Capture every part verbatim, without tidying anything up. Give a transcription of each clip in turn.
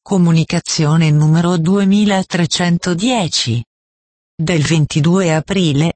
Comunicazione numero duemilatrecentodieci. Del ventidue aprile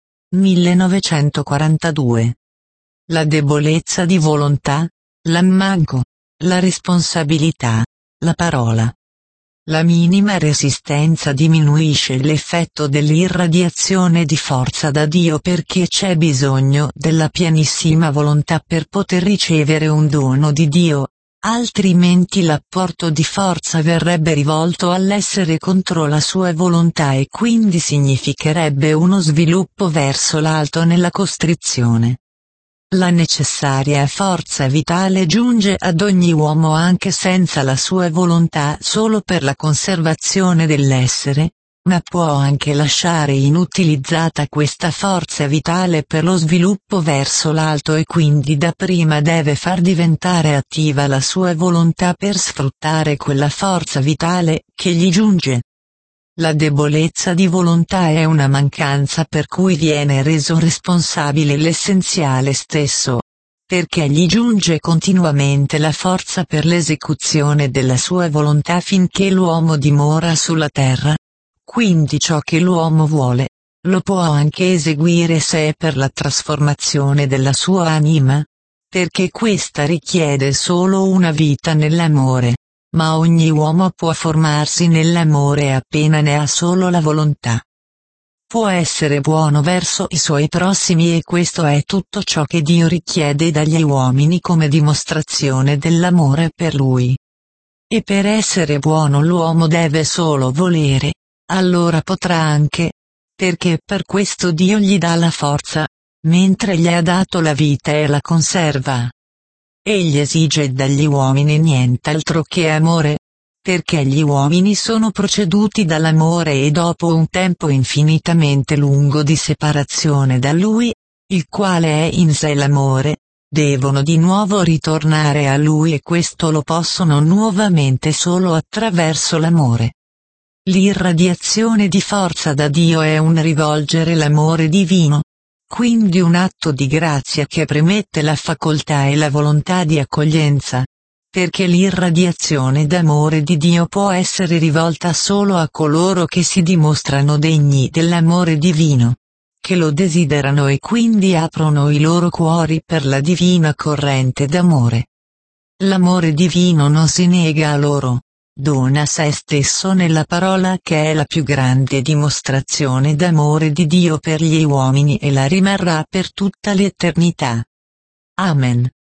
millenovecentoquarantadue. La debolezza di volontà, l'ammanco, la responsabilità, la parola. La minima resistenza diminuisce l'effetto dell'irradiazione di forza da Dio perché c'è bisogno della pienissima volontà per poter ricevere un dono di Dio, altrimenti l'apporto di forza verrebbe rivolto all'essere contro la sua volontà e quindi significherebbe uno sviluppo verso l'alto nella costrizione. La necessaria forza vitale giunge ad ogni uomo anche senza la sua volontà solo per la conservazione dell'essere, ma può anche lasciare inutilizzata questa forza vitale per lo sviluppo verso l'alto e quindi dapprima deve far diventare attiva la sua volontà per sfruttare quella forza vitale che gli giunge. La debolezza di volontà è una mancanza per cui viene reso responsabile l'essenziale stesso, perché gli giunge continuamente la forza per l'esecuzione della sua volontà finché l'uomo dimora sulla terra. Quindi ciò che l'uomo vuole, lo può anche eseguire se è per la trasformazione della sua anima, perché questa richiede solo una vita nell'amore. Ma ogni uomo può formarsi nell'amore appena ne ha solo la volontà. Può essere buono verso i suoi prossimi e questo è tutto ciò che Dio richiede dagli uomini come dimostrazione dell'amore per Lui. E per essere buono l'uomo deve solo volere, allora potrà anche, perché per questo Dio gli dà la forza, mentre gli ha dato la vita e la conserva. Egli esige dagli uomini nient'altro che amore, perché gli uomini sono proceduti dall'amore e dopo un tempo infinitamente lungo di separazione da Lui, il quale è in sé l'amore, devono di nuovo ritornare a Lui e questo lo possono nuovamente solo attraverso l'amore. L'irradiazione di forza da Dio è un rivolgere l'amore divino. Quindi un atto di grazia che premette la facoltà e la volontà di accoglienza, perché l'irradiazione d'amore di Dio può essere rivolta solo a coloro che si dimostrano degni dell'amore divino, che lo desiderano e quindi aprono i loro cuori per la divina corrente d'amore. L'amore divino non si nega a loro. Dona se stesso nella parola che è la più grande dimostrazione d'amore di Dio per gli uomini e la rimarrà per tutta l'eternità. Amen.